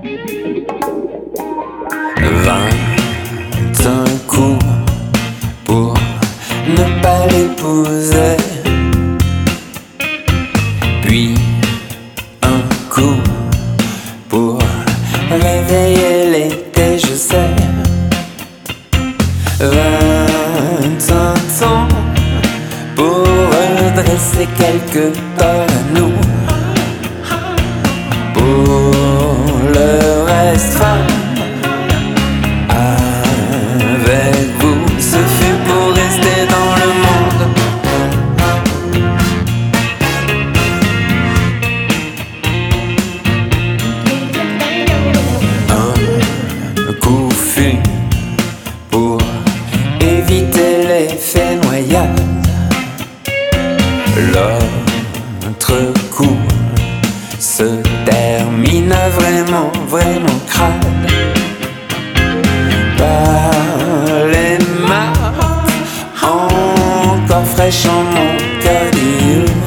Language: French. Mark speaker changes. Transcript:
Speaker 1: Un coup pour ne pas l'épouser, puis un coup pour réveiller l'été, je sais. 21 ans pour redresser quelques torts à nous. Pour le reste, avec vous, ce fut pour rester dans le monde. Un coup fut pour éviter l'effet noyade. L'autre coup se termina vraiment, vraiment crade. Par les marques encore fraîches en mon cœur.